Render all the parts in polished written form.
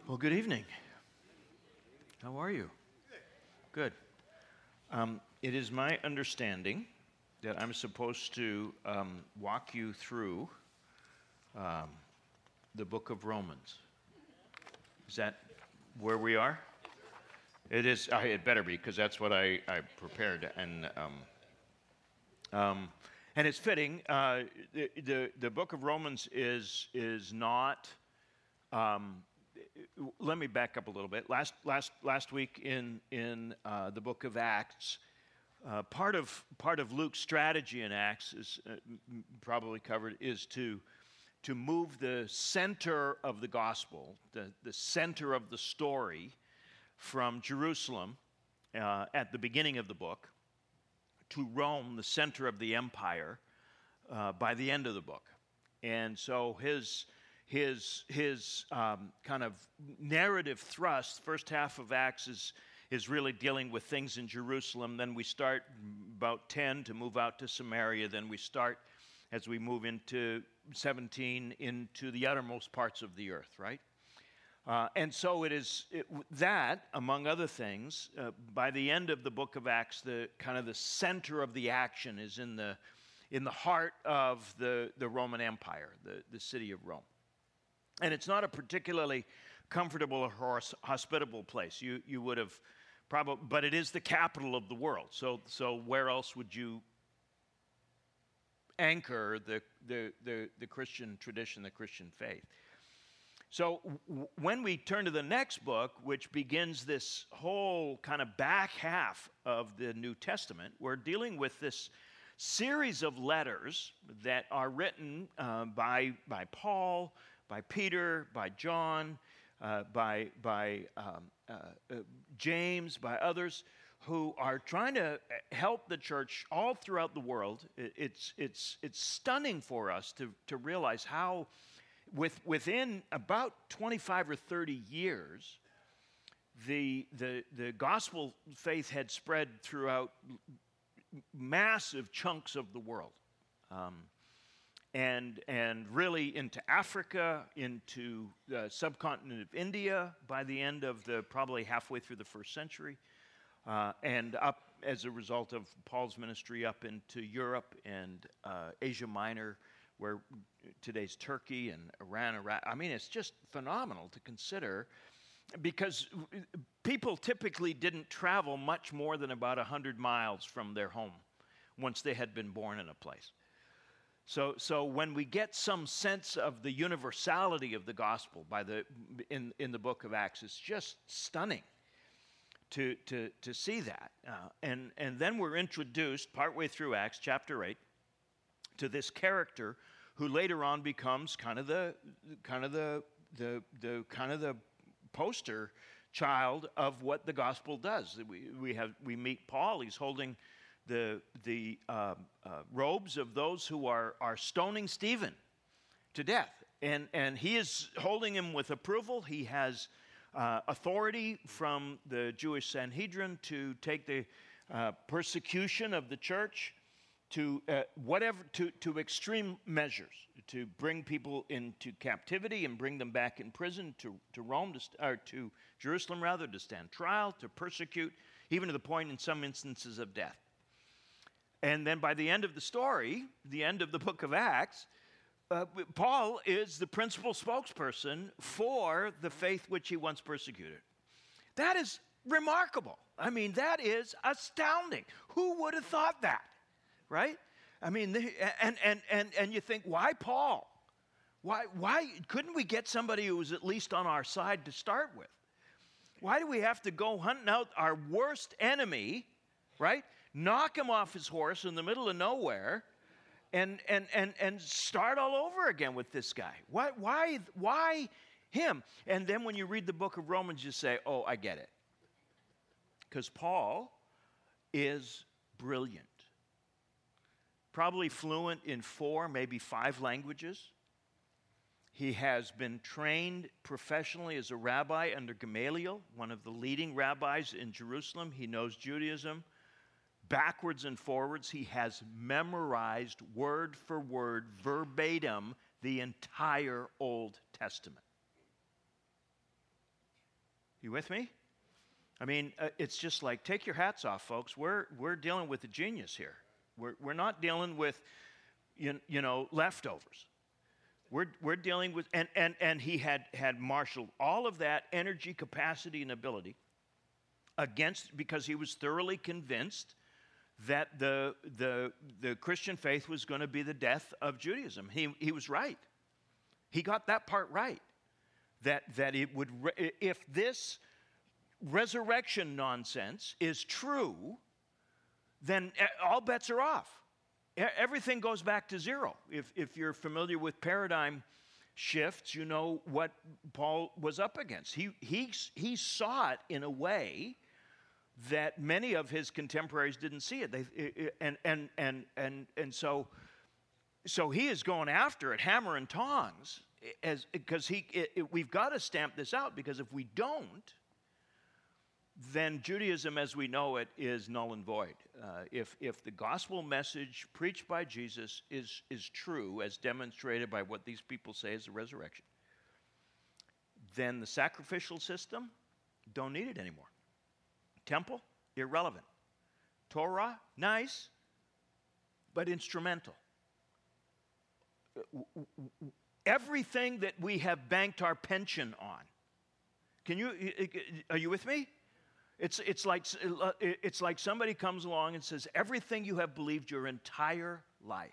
Well, good evening. How are you? Good. It is my understanding that I'm supposed to walk you through the book of Romans. Is that where we are? It is. It better be, because that's what I prepared, and it's fitting. The book of Romans is not. Let me back up a little bit. Last week in the book of Acts, part of Luke's strategy in Acts is probably covered is to move the center of the gospel, the center of the story, from Jerusalem at the beginning of the book to Rome, the center of the empire, by the end of the book. And so his kind of narrative thrust, first half of Acts is really dealing with things in Jerusalem. Then we start about 10 to move out to Samaria. Then we start, as we move into 17, into the uttermost parts of the earth, right? And so that, among other things, by the end of the book of Acts, the center of the action is in the heart of the Roman Empire, the city of Rome. And it's not a particularly comfortable or hospitable place. You would have probably, but it is the capital of the world. So where else would you anchor the Christian tradition, the Christian faith? So when we turn to the next book, which begins this whole kind of back half of the New Testament, we're dealing with this series of letters that are written by Paul, by Peter, by John, by James, by others who are trying to help the church all throughout the world. It's stunning for us to realize how within about 25 or 30 years, the gospel faith had spread throughout massive chunks of the world. And really into Africa, into the subcontinent of India by the end of probably halfway through the first century, and up as a result of Paul's ministry up into Europe and Asia Minor, where today's Turkey and Iran, Iraq. I mean, it's just phenomenal to consider, because people typically didn't travel much more than about 100 miles from their home once they had been born in a place. So when we get some sense of the universality of the gospel in the book of Acts, it's just stunning to see that. And then we're introduced partway through Acts chapter 8 to this character who later on becomes kind of the poster child of what the gospel does. We meet Paul. He's holding the robes of those who are stoning Stephen to death. And he is holding him with approval. He has authority from the Jewish Sanhedrin to take the persecution of the church to extreme measures, to bring people into captivity and bring them back in prison to Rome, or to Jerusalem rather, to stand trial, to persecute, even to the point in some instances of death. And then by the end of the story, the end of the book of Acts, Paul is the principal spokesperson for the faith which he once persecuted. That is remarkable. I mean, that is astounding. Who would have thought that, right? I mean, and you think, why Paul? Why couldn't we get somebody who was at least on our side to start with? Why do we have to go hunting out our worst enemy, right? Knock him off his horse in the middle of nowhere, and start all over again with this guy? Why him? And then when you read the book of Romans, you say, oh, I get it. Because Paul is brilliant. Probably fluent in 4, maybe 5 languages. He has been trained professionally as a rabbi under Gamaliel, one of the leading rabbis in Jerusalem. He knows Judaism backwards and forwards. He has memorized word for word, verbatim, the entire Old Testament. You with me? I mean, it's just like, take your hats off, folks. We're dealing with a genius here. We're not dealing with, leftovers. We're dealing with, and he had marshaled all of that energy, capacity, and ability because he was thoroughly convinced that the Christian faith was going to be the death of Judaism. He was right. He got that part right. That it would, if this resurrection nonsense is true, then all bets are off. Everything goes back to zero. If you're familiar with paradigm shifts, you know what Paul was up against. He saw it in a way that many of his contemporaries didn't see it. And so he is going after it, hammer and tongs, because we've got to stamp this out, because if we don't, then Judaism as we know it is null and void. If the gospel message preached by Jesus is true, as demonstrated by what these people say is the resurrection, then the sacrificial system, don't need it anymore. Temple, irrelevant. Torah, nice, but instrumental. Everything that we have banked our pension on. Are you with me? It's like somebody comes along and says, everything you have believed your entire life.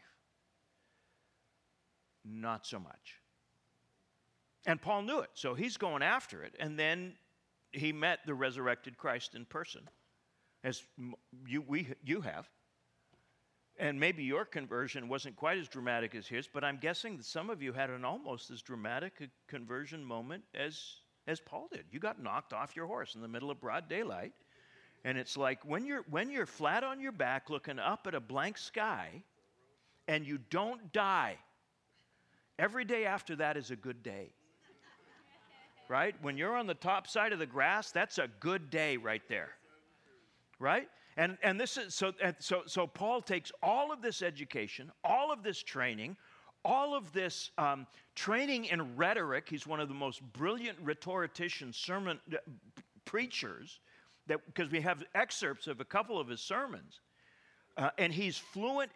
Not so much. And Paul knew it, so he's going after it. And then he met the resurrected Christ in person, as you have. And maybe your conversion wasn't quite as dramatic as his, but I'm guessing that some of you had an almost as dramatic a conversion moment as Paul did. You got knocked off your horse in the middle of broad daylight, and it's like when you're flat on your back looking up at a blank sky, and you don't die, every day after that is a good day. Right? When you're on the top side of the grass, that's a good day right there. Right? And this is so Paul takes all of this education, all of this training, all of this training in rhetoric. He's one of the most brilliant rhetorician sermon preachers, because we have excerpts of a couple of his sermons, and he's fluent.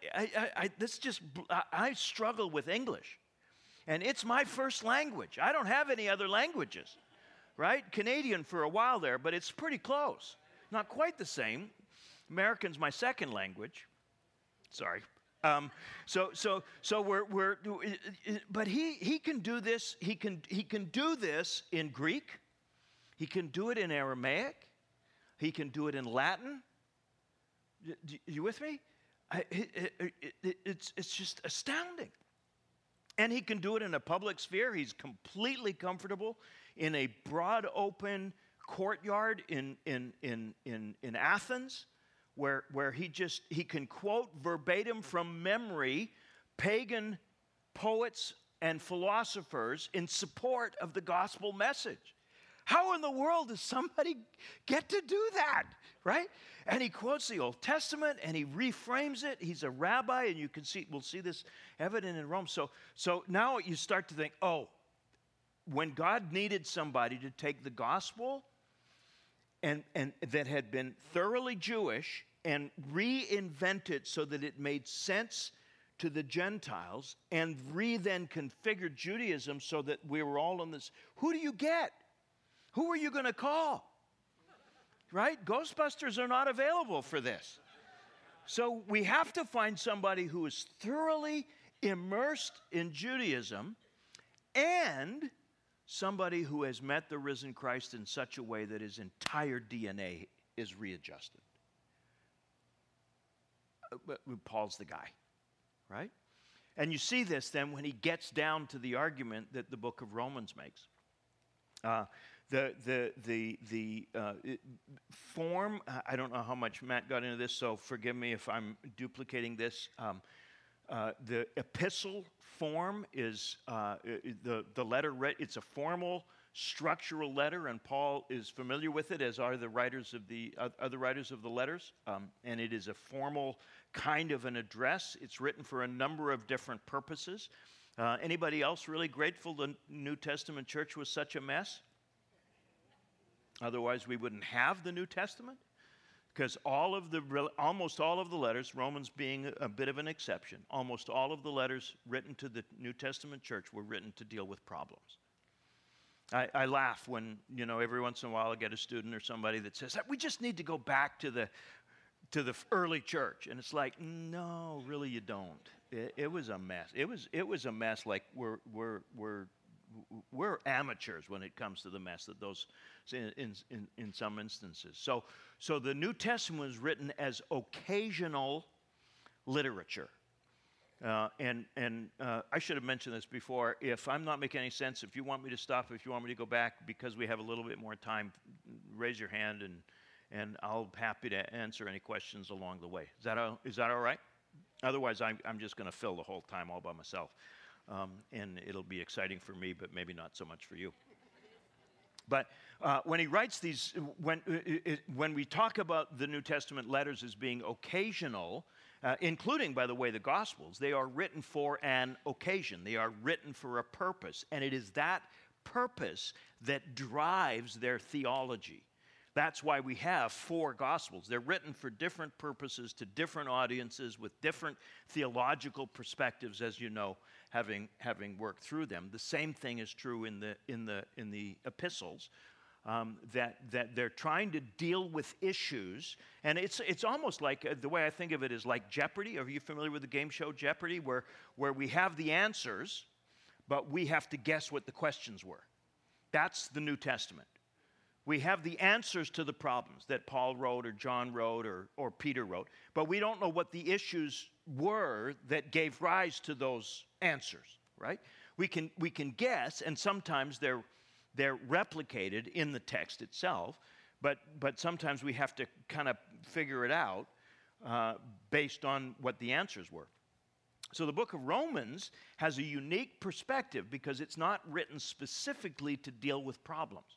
I struggle with English, and it's my first language. I don't have any other languages, right? Canadian for a while there, but it's pretty close. Not quite the same. American's my second language. Sorry. But he can do this. He can do this in Greek. He can do it in Aramaic. He can do it in Latin. You with me? It's just astounding. And he can do it in a public sphere. He's completely comfortable in a broad open courtyard in Athens, where he can quote verbatim from memory pagan poets and philosophers in support of the gospel message. How in the world does somebody get to do that, right? And he quotes the Old Testament and he reframes it. He's a rabbi, and we'll see this evident in Rome. So now you start to think, when God needed somebody to take the gospel and that had been thoroughly Jewish and reinvent it so that it made sense to the Gentiles, and then configured Judaism so that we were all in this, who do you get? Who are you going to call? Right? Ghostbusters are not available for this. So we have to find somebody who is thoroughly immersed in Judaism, and somebody who has met the risen Christ in such a way that his entire DNA is readjusted. Paul's the guy, right? And you see this then when he gets down to the argument that the book of Romans makes. The form, I don't know how much Matt got into this, so forgive me if I'm duplicating this. The epistle form is the letter. It's a formal, structural letter, and Paul is familiar with it, as are the writers of the other writers of the letters. And it is a formal kind of an address. It's written for a number of different purposes. Anybody else really grateful the New Testament church was such a mess? Otherwise, we wouldn't have the New Testament, because almost all of the letters, Romans being a bit of an exception, almost all of the letters written to the New Testament church were written to deal with problems. I laugh when, every once in a while I get a student or somebody that says, we just need to go back to the early church. And it's like, no, really you don't. It was a mess. It was a mess like we're amateurs when it comes to the mess that those in some instances. So the New Testament was written as occasional literature. And I should have mentioned this before. If I'm not making any sense, if you want me to stop, if you want me to go back because we have a little bit more time, raise your hand and I'll be happy to answer any questions along the way. Is that all right? Otherwise, I'm just going to fill the whole time all by myself. And it'll be exciting for me, but maybe not so much for you. But when he writes these, when we talk about the New Testament letters as being occasional, including, by the way, the Gospels, they are written for an occasion. They are written for a purpose, and it is that purpose that drives their theology. That's why we have 4 Gospels. They're written for different purposes to different audiences with different theological perspectives, as you know, having worked through them. The same thing is true in the epistles, that they're trying to deal with issues, and it's almost like the way I think of it is like Jeopardy. Are you familiar with the game show Jeopardy, where we have the answers, but we have to guess what the questions were? That's the New Testament. We have the answers to the problems that Paul wrote or John wrote or Peter wrote, but we don't know what the issues were that gave rise to those answers, right? We can guess, and sometimes they're replicated in the text itself, but sometimes we have to kind of figure it out based on what the answers were. So the book of Romans has a unique perspective because it's not written specifically to deal with problems.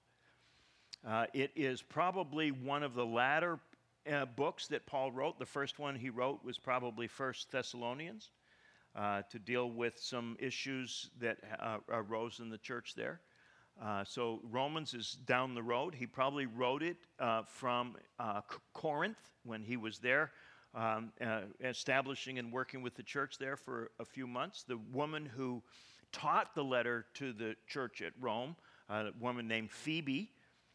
It is probably one of the latter books that Paul wrote. The first one he wrote was probably 1 Thessalonians to deal with some issues that arose in the church there. So Romans is down the road. He probably wrote it from Corinth when he was there, establishing and working with the church there for a few months. The woman who taught the letter to the church at Rome, a woman named Phoebe,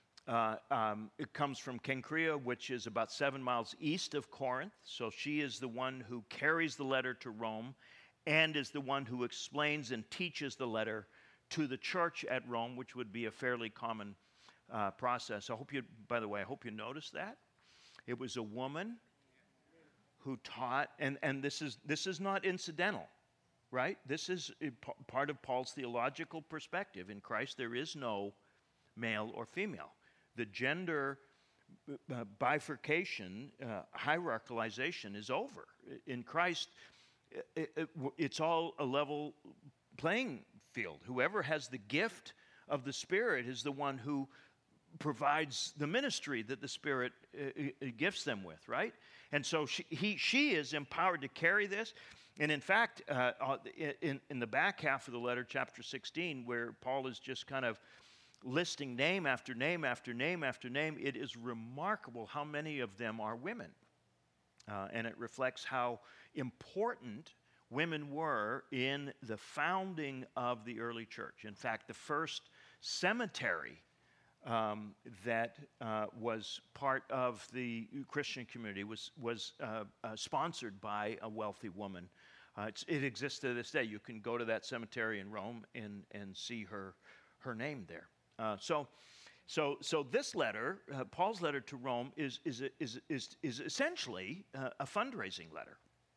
it comes from Cenchrea, which is about 7 miles east of Corinth. So she is the one who carries the letter to Rome and is the one who explains and teaches the letter to the church at Rome, which would be a fairly common process. By the way, I hope you noticed that. It was a woman who taught, and this is not incidental, right? This is part of Paul's theological perspective. In Christ, there is no male or female. The gender bifurcation, hierarchicalization is over. In Christ, it's all a level playing field. Whoever has the gift of the Spirit is the one who provides the ministry that the Spirit gifts them with, right? And so she is empowered to carry this. And in fact, in the back half of the letter, chapter 16, where Paul is just kind of listing name after name after name after name, it is remarkable how many of them are women. And it reflects how important women were in the founding of the early church. In fact, the first cemetery that was part of the Christian community was sponsored by a wealthy woman. It exists to this day. You can go to that cemetery in Rome and see her name there. So this letter, Paul's letter to Rome, is essentially a fundraising letter.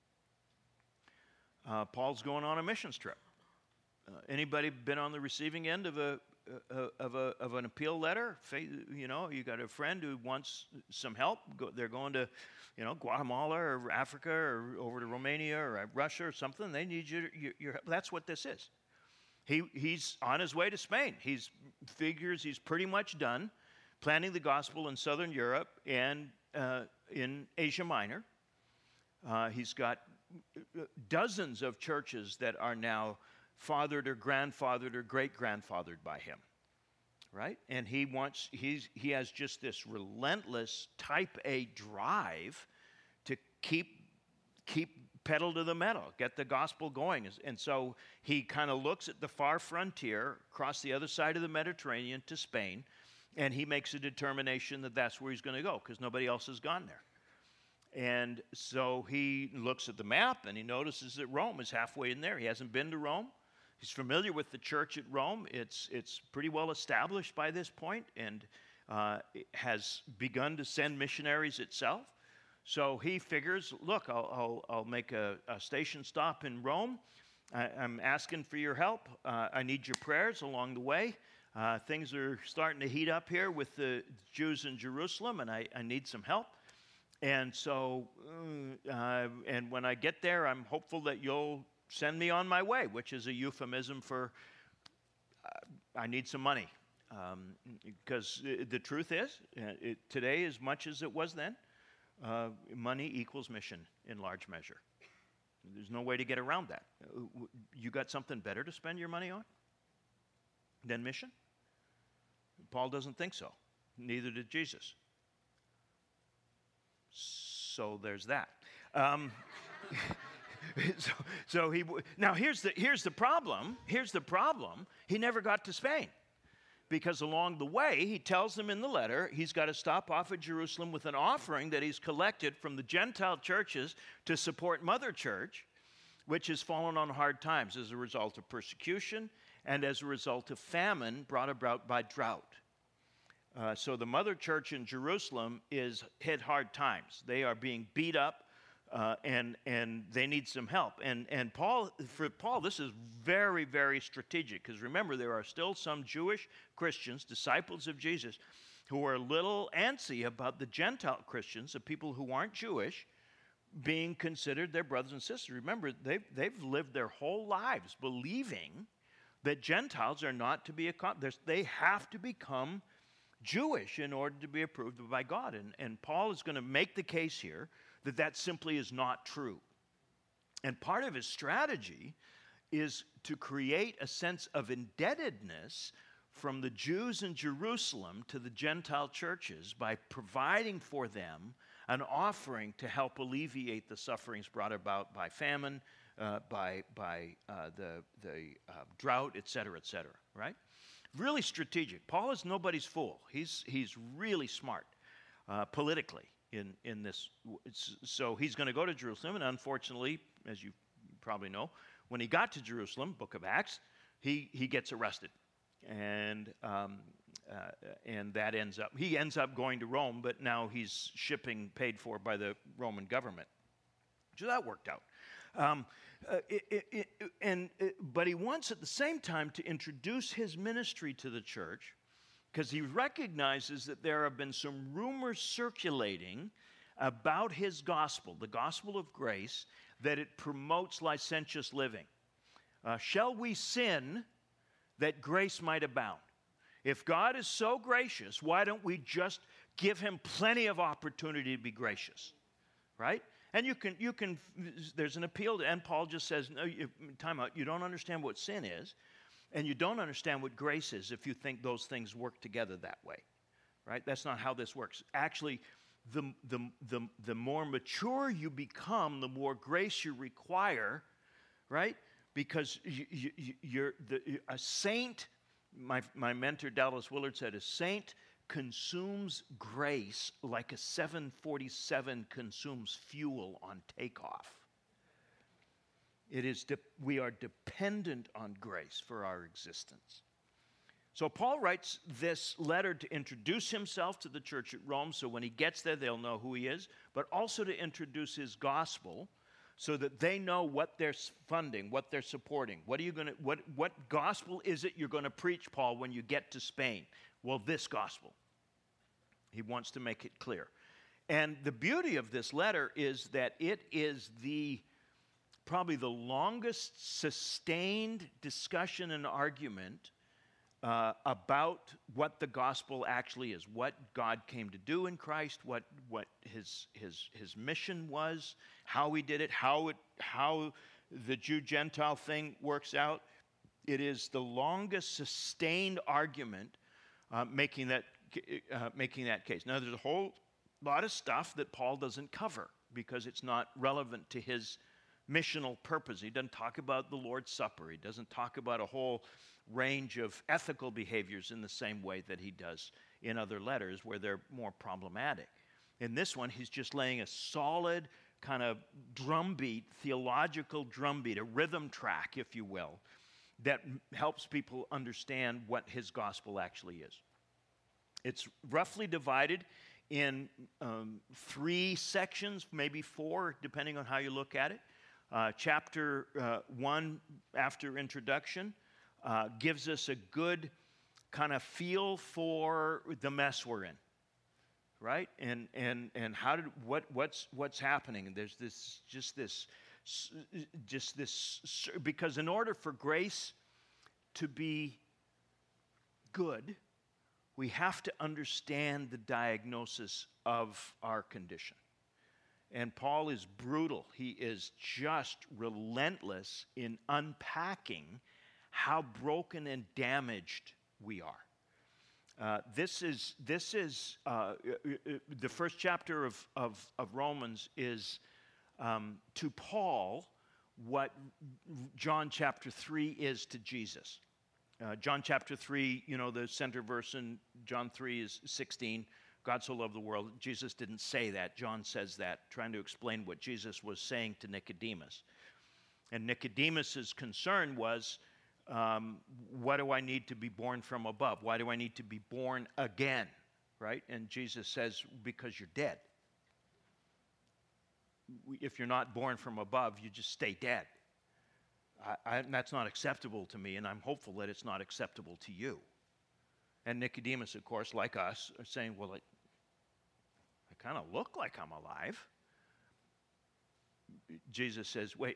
Paul's going on a missions trip. Anybody been on the receiving end of an appeal letter? You know, you got a friend who wants some help. They're going to, Guatemala or Africa or over to Romania or Russia or something. They need your help. That's what this is. He's on his way to Spain. Figures he's pretty much done planting the gospel in southern Europe and in Asia Minor. He's got dozens of churches that are now fathered or grandfathered or great-grandfathered by him. right? And he has just this relentless type A drive to keep pedal to the metal, get the gospel going. And so he kind of looks at the far frontier across the other side of the Mediterranean to Spain, and he makes a determination that that's where he's going to go because nobody else has gone there. And so he looks at the map and he notices that Rome is halfway in there. He hasn't been to Rome. He's familiar with the church at Rome. It's pretty well established by this point and it has begun to send missionaries itself. So he figures, look, I'll make a station stop in Rome. I'm asking for your help. I need your prayers along the way. Things are starting to heat up here with the Jews in Jerusalem, and I need some help. And so, and when I get there, I'm hopeful that you'll send me on my way, which is a euphemism for I need some money. Because the truth is, today, as much as it was then, money equals mission in large measure. There's no way to get around that. You got something better to spend your money on than mission? Paul doesn't think so. Neither did Jesus. So there's that. Now here's the problem. Here's the problem. He never got to Spain. Because along the way, he tells them in the letter, he's got to stop off at Jerusalem with an offering that he's collected from the Gentile churches to support Mother Church, which has fallen on hard times as a result of persecution and as a result of famine brought about by drought. So the Mother Church in Jerusalem is hit hard times. They are being beat up, and they need some help. And for Paul, this is very, very strategic, because remember, there are still some Jewish Christians, disciples of Jesus, who are a little antsy about the Gentile Christians, the people who aren't Jewish, being considered their brothers and sisters. Remember, they've lived their whole lives believing that Gentiles are not to be they have to become Jewish in order to be approved by God. And Paul is going to make the case here that simply is not true. And part of his strategy is to create a sense of indebtedness from the Jews in Jerusalem to the Gentile churches by providing for them an offering to help alleviate the sufferings brought about by famine, by the drought, et cetera, right? Really strategic. Paul is nobody's fool. He's really smart politically in this. So he's going to go to Jerusalem, and unfortunately, as you probably know, when he got to Jerusalem, Book of Acts, he gets arrested, and that he ends up going to Rome, but now he's shipping paid for by the Roman government. So that worked out. But he wants at the same time to introduce his ministry to the church, because he recognizes that there have been some rumors circulating about his gospel, the gospel of grace, that it promotes licentious living. Shall we sin that grace might abound? If God is so gracious, why don't we just give him plenty of opportunity to be gracious, right? And you can. There's an appeal, and Paul just says, no, time out. You don't understand what sin is, and you don't understand what grace is if you think those things work together that way, right? That's not how this works. Actually, the more mature you become, the more grace you require, right? Because you're a saint. My mentor Dallas Willard said, a saint consumes grace like a 747 consumes fuel on takeoff. We are dependent on grace for our existence. So Paul writes this letter to introduce himself to the church at Rome, so when he gets there, they'll know who he is, but also to introduce his gospel so that they know what they're funding, what they're supporting. What gospel is it you're going to preach, Paul, when you get to Spain? Well, this gospel. He wants to make it clear. And the beauty of this letter is that it is probably the longest sustained discussion and argument about what the gospel actually is, what God came to do in Christ, what his mission was, how he did it, how the Jew-Gentile thing works out. It is the longest sustained argument making that case. Now, there's a whole lot of stuff that Paul doesn't cover because it's not relevant to his missional purpose. He doesn't talk about the Lord's Supper. He doesn't talk about a whole range of ethical behaviors in the same way that he does in other letters where they're more problematic. In this one, he's just laying a solid kind of drumbeat, theological drumbeat, a rhythm track, if you will, that helps people understand what his gospel actually is. It's roughly divided in 3 sections, maybe 4, depending on how you look at it. Chapter 1, after introduction, gives us a good kind of feel for the mess we're in, right? And how did what's happening? There's this because in order for grace to be good, we have to understand the diagnosis of our condition. And Paul is brutal. He is just relentless in unpacking how broken and damaged we are. This is the first chapter of Romans is to Paul what John chapter 3 is to Jesus. John chapter 3, the center verse in John 3 is 16. God so loved the world. Jesus didn't say that. John says that, trying to explain what Jesus was saying to Nicodemus. And Nicodemus's concern was, what do I need to be born from above? Why do I need to be born again? Right? And Jesus says, because you're dead. If you're not born from above, you just stay dead. That's not acceptable to me, and I'm hopeful that it's not acceptable to you. And Nicodemus, of course, like us, are saying, well, I kind of look like I'm alive. Jesus says, wait,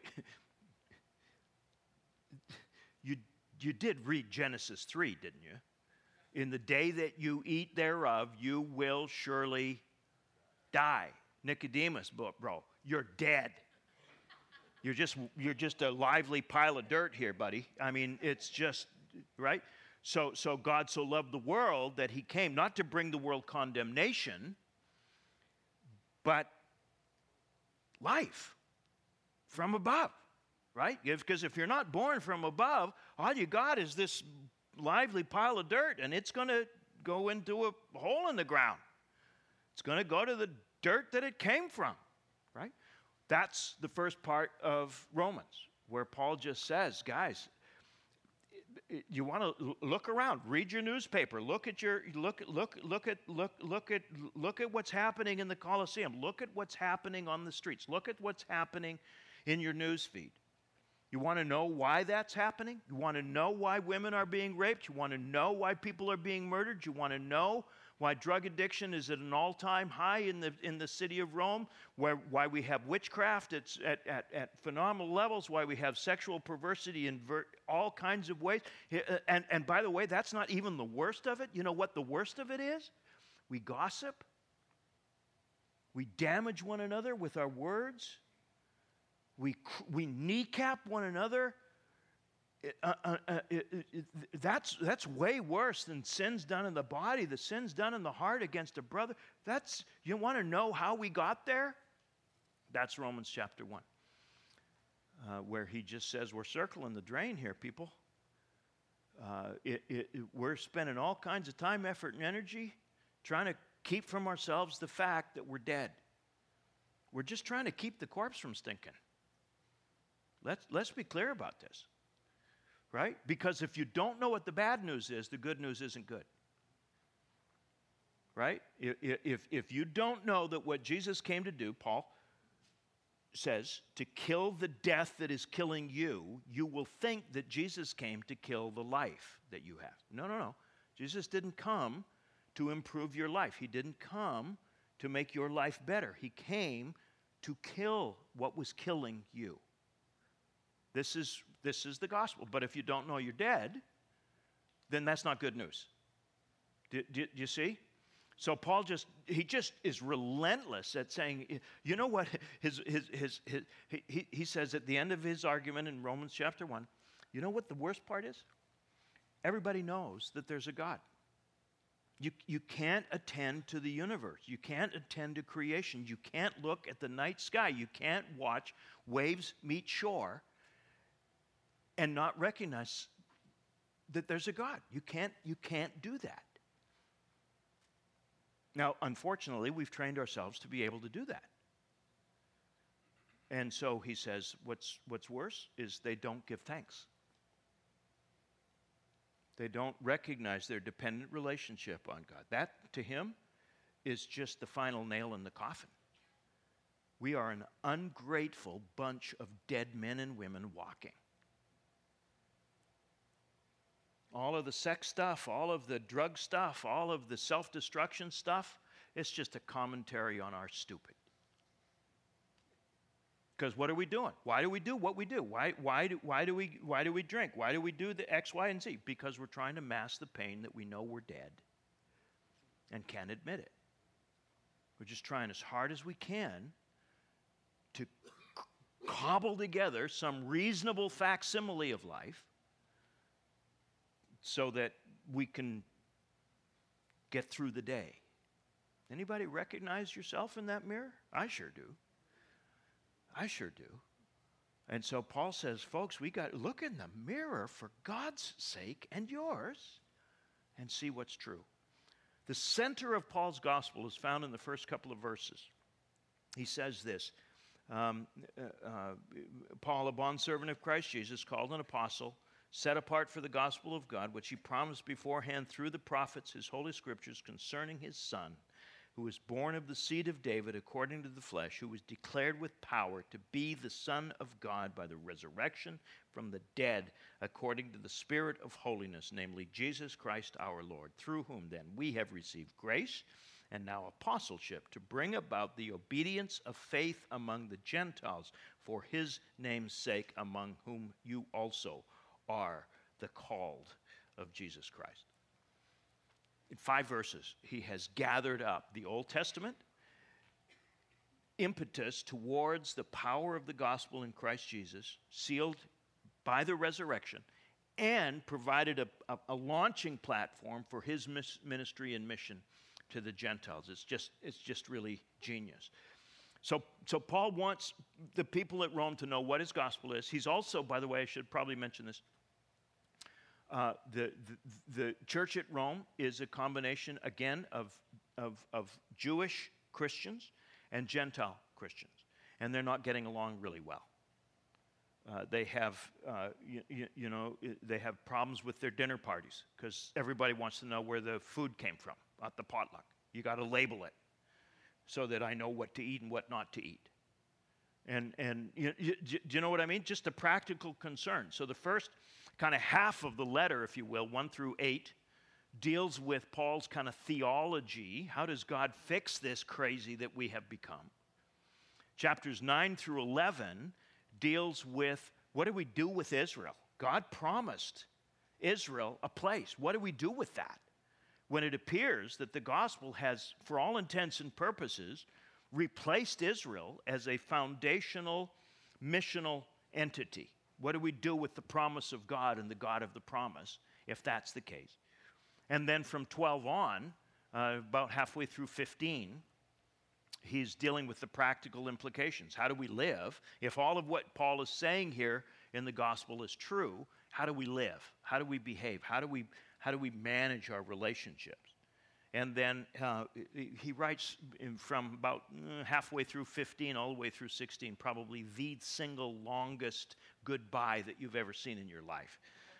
you did read Genesis 3, didn't you? In the day that you eat thereof, you will surely die. Nicodemus, bro, you're dead. You're just a lively pile of dirt here, buddy. I mean, it's just, right? So God so loved the world that he came not to bring the world condemnation, but life from above, right? Because if you're not born from above, all you got is this lively pile of dirt, and it's going to go into a hole in the ground. It's going to go to the dirt that it came from, right? That's the first part of Romans, where Paul just says, guys, you want to look around, read your newspaper, look at what's happening in the Colosseum, look at what's happening on the streets, look at what's happening in your news feed. You want to know why that's happening? You want to know why women are being raped? You want to know why people are being murdered? You want to know why drug addiction is at an all-time high in the city of Rome, why we have witchcraft at phenomenal levels, why we have sexual perversity in all kinds of ways. And by the way, that's not even the worst of it. You know what the worst of it is? We gossip. We damage one another with our words. We kneecap one another. That's way worse than sins done in the body, the sins done in the heart against a brother. You want to know how we got there? That's Romans chapter 1, where he just says we're circling the drain here, people. We're spending all kinds of time, effort, and energy trying to keep from ourselves the fact that we're dead. We're just trying to keep the corpse from stinking. Let's be clear about this. Right? Because if you don't know what the bad news is, the good news isn't good. Right? If you don't know that what Jesus came to do, Paul says, to kill the death that is killing you, you will think that Jesus came to kill the life that you have. No. Jesus didn't come to improve your life. He didn't come to make your life better. He came to kill what was killing you. This is the gospel. But if you don't know you're dead, then that's not good news. Do you see? So Paul he is relentless at saying, you know what? He says at the end of his argument in Romans chapter 1, you know what the worst part is? Everybody knows that there's a God. You can't attend to the universe. You can't attend to creation. You can't look at the night sky. You can't watch waves meet shore and not recognize that there's a God. You can't do that. Now, unfortunately, we've trained ourselves to be able to do that. And so he says, what's worse is they don't give thanks. They don't recognize their dependent relationship on God. That, to him, is just the final nail in the coffin. We are an ungrateful bunch of dead men and women walking. All of the sex stuff, all of the drug stuff, all of the self-destruction stuff, it's just a commentary on our stupid. Because what are we doing? Why do we do what we do? Why do we drink? Why do we do the X, Y, and Z? Because we're trying to mask the pain that we know we're dead and can't admit it. We're just trying as hard as we can to cobble together some reasonable facsimile of life so that we can get through the day. Anybody recognize yourself in that mirror? I sure do. I sure do. And so Paul says, folks, we got to look in the mirror for God's sake and yours and see what's true. The center of Paul's gospel is found in the first couple of verses. He says this, Paul, a bondservant of Christ Jesus, called an apostle, set apart for the gospel of God, which he promised beforehand through the prophets, his holy scriptures, concerning his Son, who was born of the seed of David according to the flesh, who was declared with power to be the Son of God by the resurrection from the dead, according to the Spirit of holiness, namely Jesus Christ our Lord, through whom then we have received grace and now apostleship to bring about the obedience of faith among the Gentiles for his name's sake, among whom you also are the called of Jesus Christ. In 5 verses, he has gathered up the Old Testament impetus towards the power of the gospel in Christ Jesus, sealed by the resurrection, and provided a launching platform for his ministry and mission to the Gentiles. It's just really genius. So Paul wants the people at Rome to know what his gospel is. He's also, by the way, I should probably mention this, the church at Rome is a combination, again, of Jewish Christians and Gentile Christians. And they're not getting along really well. They have, they have problems with their dinner parties because everybody wants to know where the food came from at the potluck. You got to label it so that I know what to eat and what not to eat. And do you know what I mean? Just a practical concern. So the first kind of half of the letter, if you will, 1 through 8, deals with Paul's kind of theology. How does God fix this crazy that we have become? Chapters 9 through 11 deals with what do we do with Israel? God promised Israel a place. What do we do with that? When it appears that the gospel has, for all intents and purposes, replaced Israel as a foundational, missional entity. What do we do with the promise of God and the God of the promise, if that's the case? And then from 12 on, about halfway through 15, he's dealing with the practical implications. How do we live? If all of what Paul is saying here in the gospel is true, how do we live? How do we behave? How do we manage our relationships? And then he writes from about halfway through 15 all the way through 16, probably the single longest goodbye that you've ever seen in your life.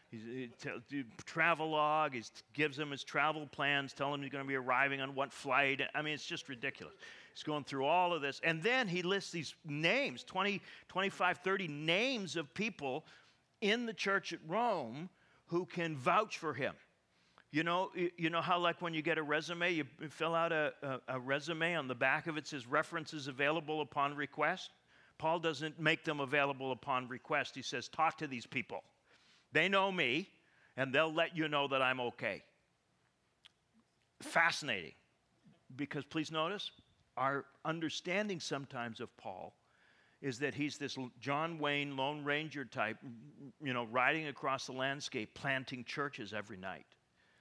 Travelogue, he gives him his travel plans, telling him he's going to be arriving on what flight. I mean, it's just ridiculous. He's going through all of this. And then he lists these names, 20, 25, 30 names of people in the church at Rome who can vouch for him. You know how like when you get a resume, you fill out a resume, on the back of it says references available upon request? Paul doesn't make them available upon request. He says, talk to these people. They know me, and they'll let you know that I'm okay. Fascinating. Because please notice, our understanding sometimes of Paul is that he's this John Wayne Lone Ranger type, riding across the landscape, planting churches every night.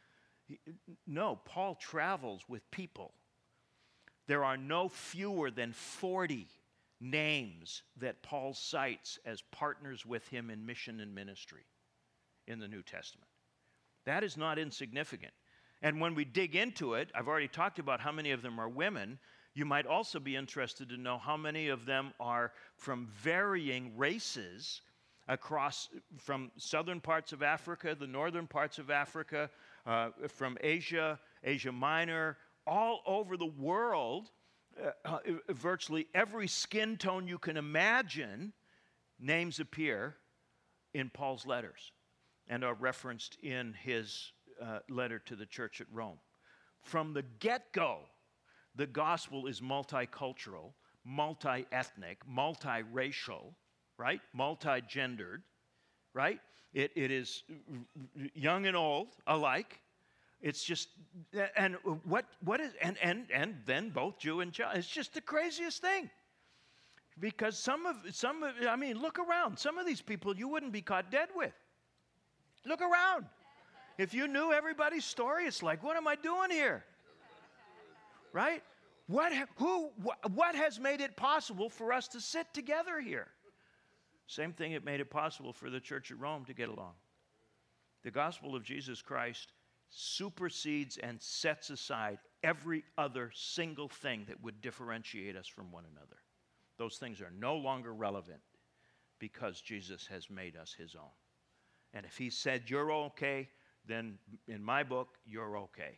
No, Paul travels with people. There are no fewer than 40 names that Paul cites as partners with him in mission and ministry in the New Testament. That is not insignificant. And when we dig into it, I've already talked about how many of them are women. You might also be interested to know how many of them are from varying races across from southern parts of Africa, the northern parts of Africa, from Asia, Asia Minor, all over the world, virtually every skin tone you can imagine, names appear in Paul's letters and are referenced in his letter to the church at Rome. From the get-go, the gospel is multicultural, multi-ethnic, multiracial, right? Multi-gendered, right? It is young and old alike. It's just, and what is, and then both Jew and Gentile. It's just the craziest thing. Because some of, I mean, look around. Some of these people you wouldn't be caught dead with. Look around. If you knew everybody's story, it's like, what am I doing here? Right? What has made it possible for us to sit together here? Same thing that made it possible for the church at Rome to get along. The gospel of Jesus Christ supersedes and sets aside every other single thing that would differentiate us from one another. Those things are no longer relevant because Jesus has made us his own. And if he said you're okay, then in my book, you're okay.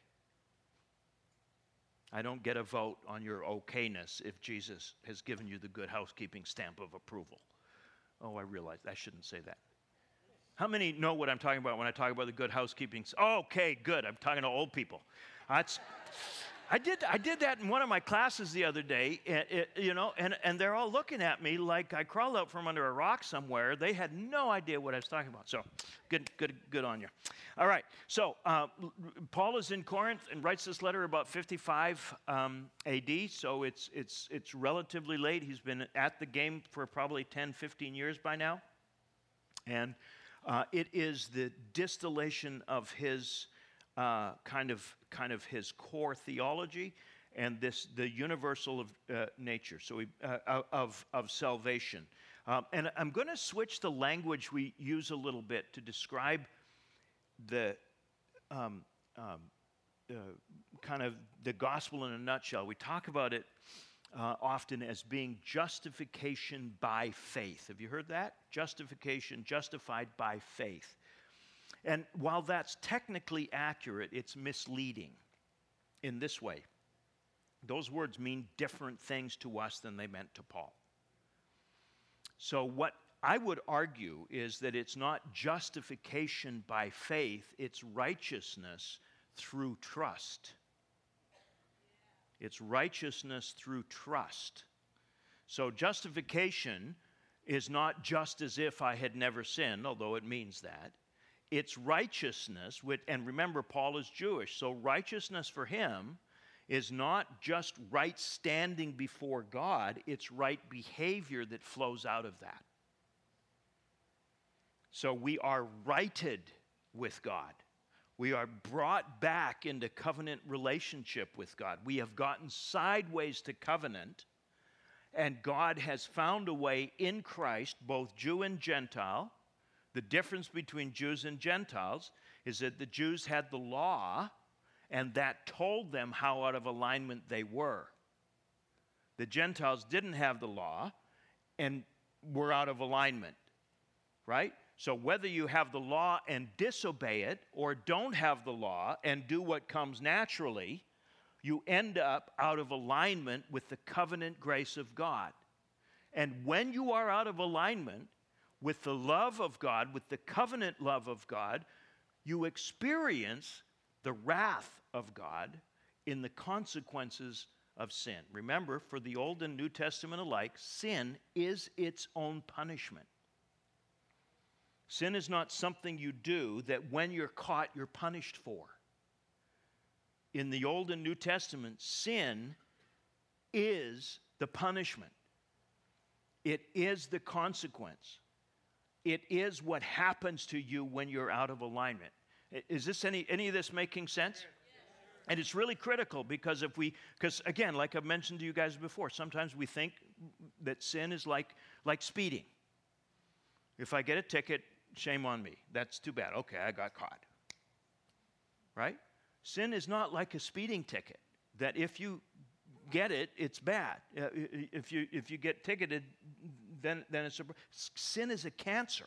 I don't get a vote on your okayness if Jesus has given you the good housekeeping stamp of approval. Oh, I realize I shouldn't say that. How many know what I'm talking about when I talk about the good housekeeping? Oh, okay, good. I'm talking to old people. I did that in one of my classes the other day, and they're all looking at me like I crawled out from under a rock somewhere. They had no idea what I was talking about. So, good on you. All right. So, Paul is in Corinth and writes this letter about 55 A.D. So it's relatively late. He's been at the game for probably 10, 15 years by now, and it is the distillation of his kind of his core theology and the universal of nature, so of salvation. And I'm going to switch the language we use a little bit to describe the kind of the gospel in a nutshell. We talk about it often as being justification by faith. Have you heard that? Justification, justified by faith. And while that's technically accurate, it's misleading in this way. Those words mean different things to us than they meant to Paul. So what I would argue is that it's not justification by faith, it's righteousness through trust. It's righteousness through trust. So justification is not just as if I had never sinned, although it means that. It's righteousness, and remember, Paul is Jewish, so righteousness for him is not just right standing before God, it's right behavior that flows out of that. So we are righted with God. We are brought back into covenant relationship with God. We have gotten sideways to covenant, and God has found a way in Christ, both Jew and Gentile. The difference between Jews and Gentiles is that the Jews had the law, and that told them how out of alignment they were. The Gentiles didn't have the law and were out of alignment, right? So whether you have the law and disobey it, or don't have the law and do what comes naturally, you end up out of alignment with the covenant grace of God. And when you are out of alignment with the love of God, with the covenant love of God, you experience the wrath of God in the consequences of sin. Remember, for the Old and New Testament alike, sin is its own punishment. Sin is not something you do that when you're caught, you're punished for. In the Old and New Testament, sin is the punishment. It is the consequence. It is what happens to you when you're out of alignment. Is this any of this making sense? And it's really critical because because again, like I've mentioned to you guys before, sometimes we think that sin is like speeding. If I get a ticket, shame on me. That's too bad. Okay, I got caught. Right? Sin is not like a speeding ticket, that if you get it, it's bad. If you get ticketed, then it's sin is a cancer.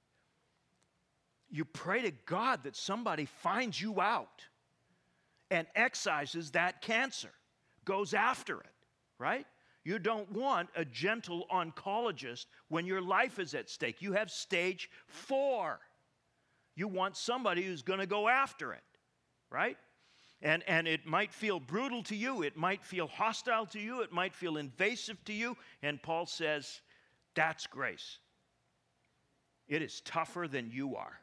You pray to God that somebody finds you out and excises that cancer, goes after it, right? You don't want a gentle oncologist when your life is at stake. You have stage 4. You want somebody who's going to go after it, right? And it might feel brutal to you. It might feel hostile to you. It might feel invasive to you. And Paul says, that's grace. It is tougher than you are.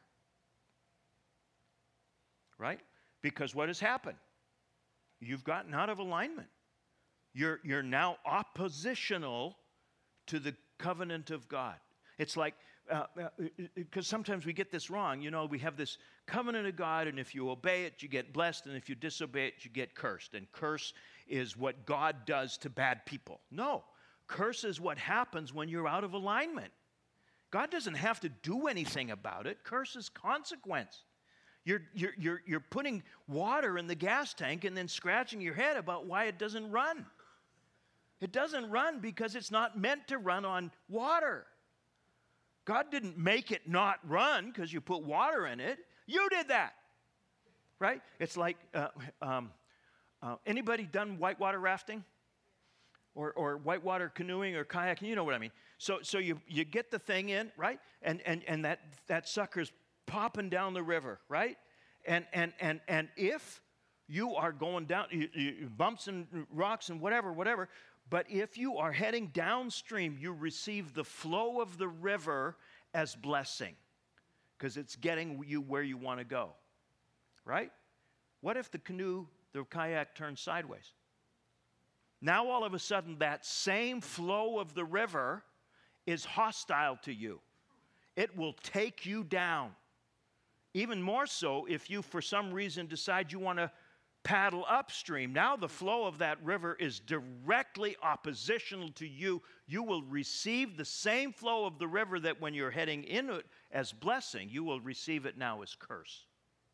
Right? Because what has happened? You've gotten out of alignment. You're now oppositional to the covenant of God. It's like, because sometimes we get this wrong. You know, we have this covenant of God, and if you obey it, you get blessed, and if you disobey it, you get cursed. And curse is what God does to bad people. No, curse is what happens when you're out of alignment. God doesn't have to do anything about it. Curse is consequence. You're putting water in the gas tank and then scratching your head about why it doesn't run. It doesn't run because it's not meant to run on water. God didn't make it not run because you put water in it. You did that, right? It's like, anybody done whitewater rafting? Or whitewater canoeing or kayaking? You know what I mean. So you get the thing in, right? And that sucker's popping down the river, right? And if you are going down, you bumps and rocks and whatever, but if you are heading downstream, you receive the flow of the river as blessing because it's getting you where you want to go, right? What if the kayak turns sideways? Now all of a sudden that same flow of the river is hostile to you. It will take you down. Even more so if you, for some reason, decide you want to paddle upstream. Now the flow of that river is directly oppositional to you. You will receive the same flow of the river that when you're heading in it as blessing, you will receive it now as curse.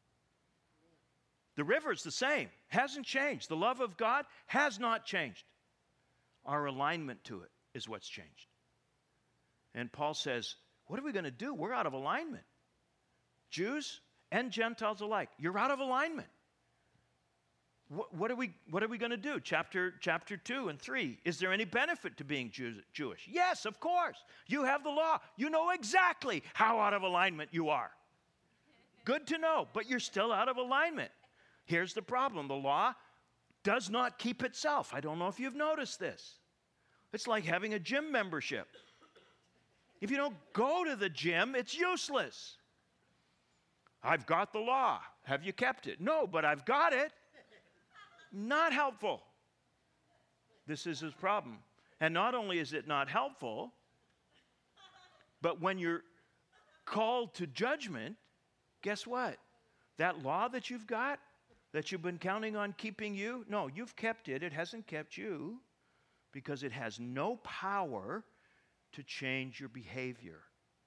The river is the same, hasn't changed. The love of God has not changed. Our alignment to it is what's changed. And Paul says, what are we going to do? We're out of alignment. Jews and Gentiles alike, you're out of alignment. What are we going to do? Chapter 2 and 3. Is there any benefit to being Jewish? Yes, of course. You have the law. You know exactly how out of alignment you are. Good to know, but you're still out of alignment. Here's the problem. The law does not keep itself. I don't know if you've noticed this. It's like having a gym membership. If you don't go to the gym, it's useless. I've got the law. Have you kept it? No, but I've got it. Not helpful. This is his problem. And not only is it not helpful, but when you're called to judgment, guess what? That law that you've got, that you've been counting on keeping you, no, you've kept it. It hasn't kept you because it has no power to change your behavior.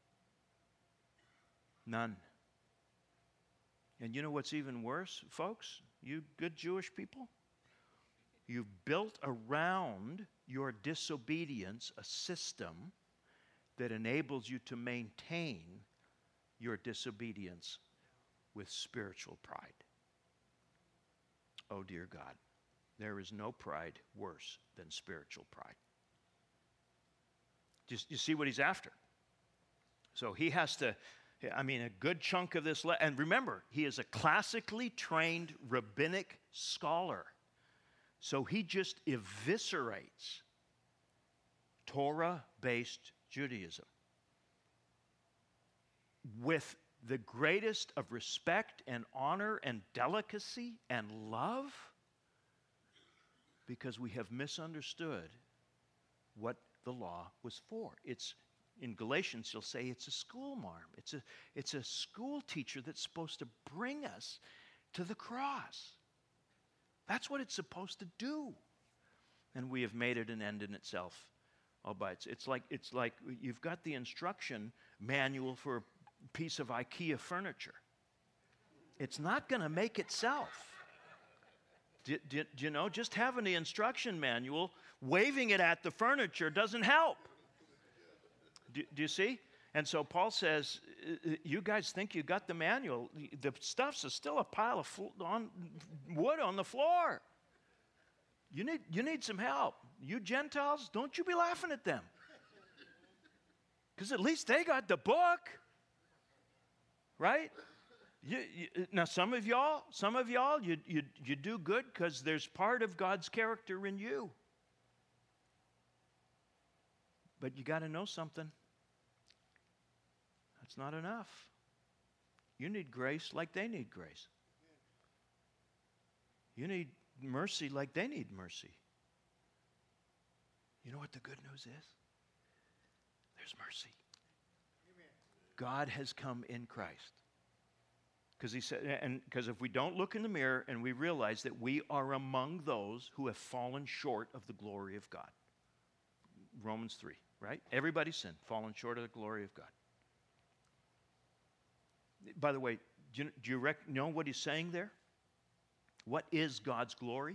None. And you know what's even worse, folks? You good Jewish people? You've built around your disobedience a system that enables you to maintain your disobedience with spiritual pride. Oh, dear God, there is no pride worse than spiritual pride. You see what he's after? So he has to, a good chunk of this, and remember, he is a classically trained rabbinic scholar. So he just eviscerates Torah-based Judaism with the greatest of respect and honor and delicacy and love because we have misunderstood what the law was for. It's In Galatians, he'll say it's a school marm. It's a school teacher that's supposed to bring us to the cross. That's what it's supposed to do. And we have made it an end in itself all by itself. It's like you've got the instruction manual for a piece of IKEA furniture. It's not going to make itself. Do you know, just having the instruction manual, waving it at the furniture doesn't help. Do you see? And so Paul says, you guys think you got the manual. The stuff's still a pile of wood on the floor. You need some help. You Gentiles, don't you be laughing at them. Because at least they got the book. Right? Now some of y'all, you do good because there's part of God's character in you. But you got to know something. That's not enough. You need grace like they need grace. You need mercy like they need mercy. You know what the good news is? There's mercy. God has come in Christ. Because he said, and because if we don't look in the mirror and we realize that we are among those who have fallen short of the glory of God. Romans 3, right? Everybody sinned, fallen short of the glory of God. By the way, do you know what he's saying there? What is God's glory?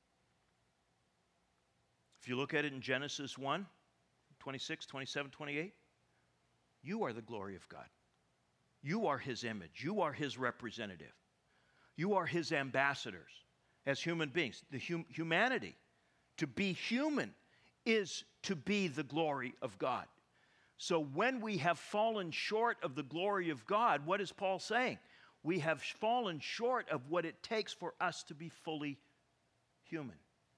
If you look at it in Genesis 1, 26, 27, 28, you are the glory of God. You are his image. You are his representative. You are his ambassadors as human beings. The humanity, to be human, is to be the glory of God. So when we have fallen short of the glory of God, what is Paul saying? We have fallen short of what it takes for us to be fully human.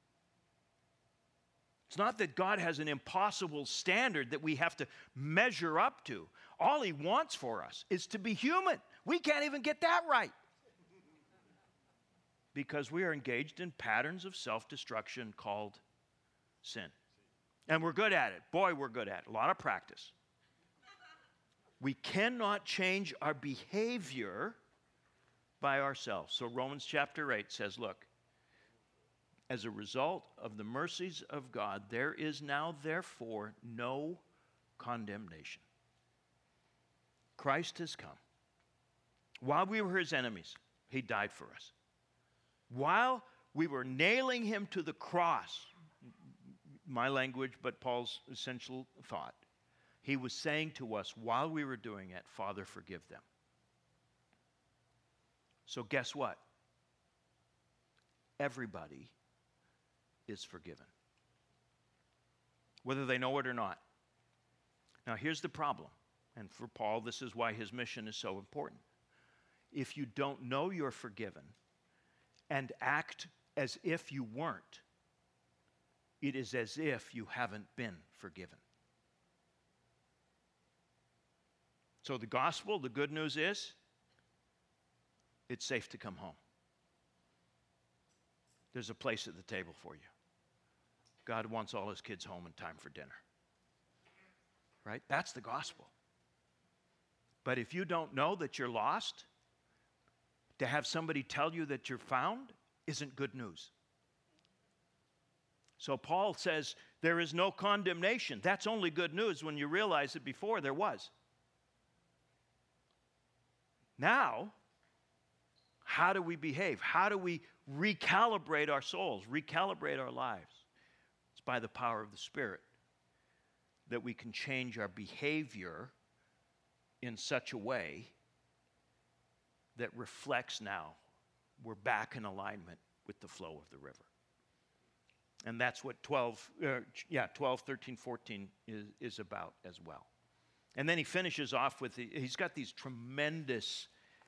It's not that God has an impossible standard that we have to measure up to. All he wants for us is to be human. We can't even get that right. Because we are engaged in patterns of self-destruction called sin. And we're good at it. Boy, we're good at it. A lot of practice. We cannot change our behavior by ourselves. So Romans chapter 8 says, look, as a result of the mercies of God, there is now therefore no condemnation. Christ has come. While we were his enemies, he died for us. While we were nailing him to the cross, my language, but Paul's essential thought, he was saying to us while we were doing it, Father, forgive them. So guess what? Everybody is forgiven, whether they know it or not. Now here's the problem, and for Paul, this is why his mission is so important. If you don't know you're forgiven and act as if you weren't, it is as if you haven't been forgiven. So the gospel, the good news is, it's safe to come home. There's a place at the table for you. God wants all his kids home in time for dinner. Right? That's the gospel. But if you don't know that you're lost, to have somebody tell you that you're found isn't good news. So Paul says there is no condemnation. That's only good news when you realize that before there was. Now, how do we behave? How do we recalibrate our souls, recalibrate our lives? It's by the power of the Spirit that we can change our behavior in such a way that reflects now we're back in alignment with the flow of the river. And that's what 12, 13, 14 is about as well. And then he finishes off with, he's got these tremendous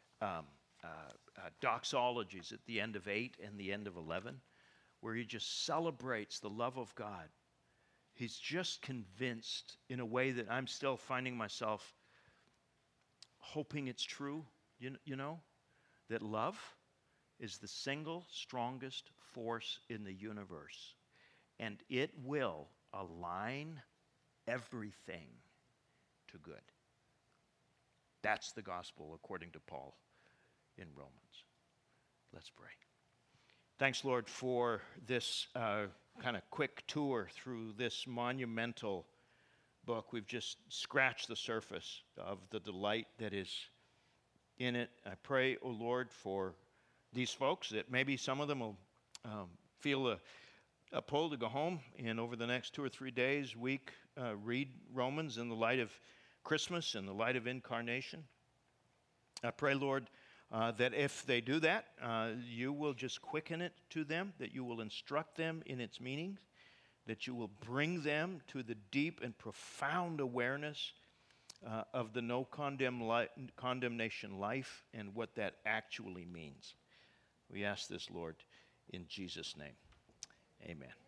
doxologies at the end of 8 and the end of 11, where he just celebrates the love of God. He's just convinced in a way that I'm still finding myself hoping it's true, you know, that love is the single strongest force in the universe. And it will align everything to good. That's the gospel according to Paul in Romans. Let's pray. Thanks, Lord, for this kind of quick tour through this monumental book. We've just scratched the surface of the delight that is in it. I pray, O Lord, for these folks that maybe some of them will feel a pull to go home and over the next 2 or 3 days, week, read Romans in the light of Christmas, in the light of incarnation. I pray, Lord, that if they do that, you will just quicken it to them, that you will instruct them in its meanings, that you will bring them to the deep and profound awareness of the no condemnation life and what that actually means. We ask this, Lord, in Jesus' name. Amen.